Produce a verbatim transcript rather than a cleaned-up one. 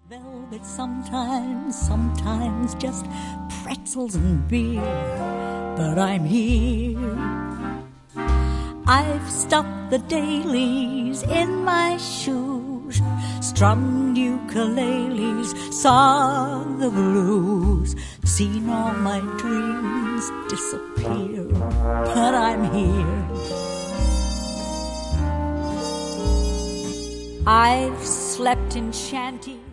Velvet sometimes, sometimes just pretzels and beer. But I'm here. I've stuffed the dailies in my shoes, strummed ukuleles, sung the blues, seen all my dreams disappear. But I'm here. I've slept in shanties.